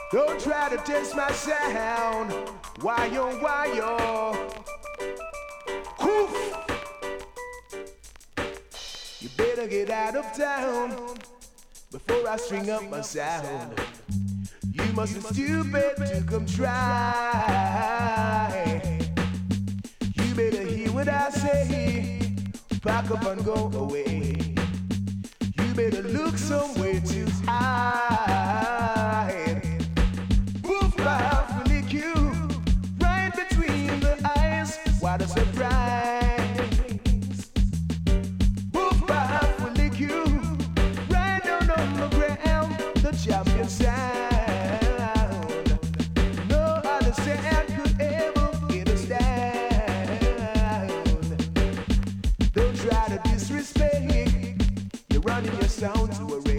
Don't try to test my sound. Why oh? Oof. You better get out of town before I string up my sound. You mustn't stupid to come try. You better hear what I say. Pack up and go away. You better look somewhere to hide. Woof, I will lick you right between the eyes. What a surprise. Woof, I will lick you right down on the ground. The champion sound. No other sound could ever get us down. Don't try to disrespect. You're running your sound to a